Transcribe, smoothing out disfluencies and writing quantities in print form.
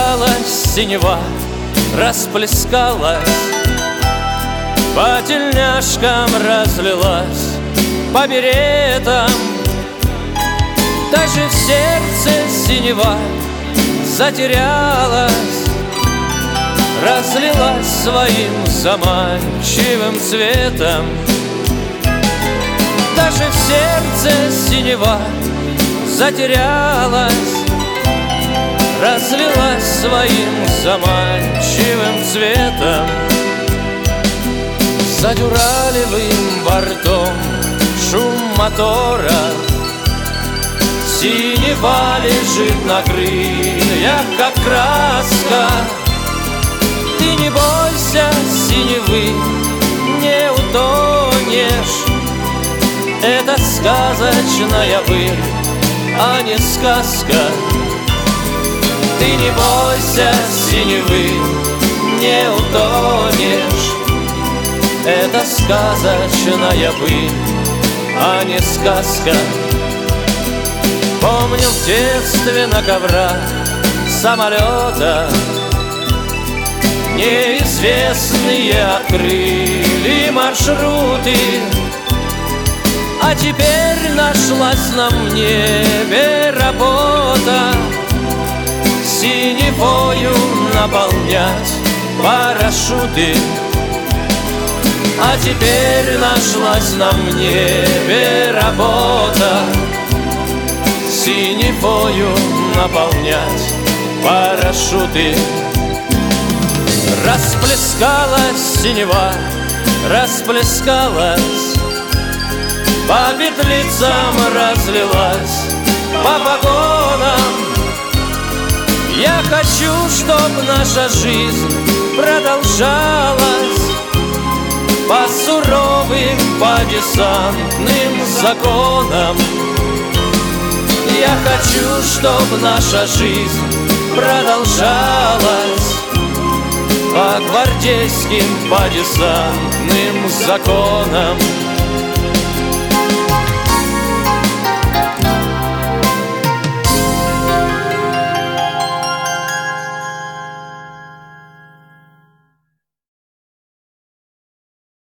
Расплескалась синева, расплескалась, по тельняшкам разлилась, по беретам. Даже в сердце синева затерялась, разлилась своим заманчивым цветом. Даже в сердце синева затерялась, разлилась своим заманчивым цветом. За дюралевым бортом шум мотора, синева лежит на крыльях, как краска. Ты не бойся синевы, не утонешь. Это сказочная быль, а не сказка. Ты не бойся синевы, не утонешь. Это сказочная быль, а не сказка. Помню в детстве на коврах самолета неизвестные открыли маршруты. А теперь нашлась на небе работа синевою наполнять парашюты. А теперь нашлась на небе работа синевою наполнять парашюты. Расплескалась синева, расплескалась, по петлицам разлилась, по погонам. Я хочу, чтоб наша жизнь продолжалась по суровым, по десантным законам. Я хочу, чтоб наша жизнь продолжалась по гвардейским, по десантным законам.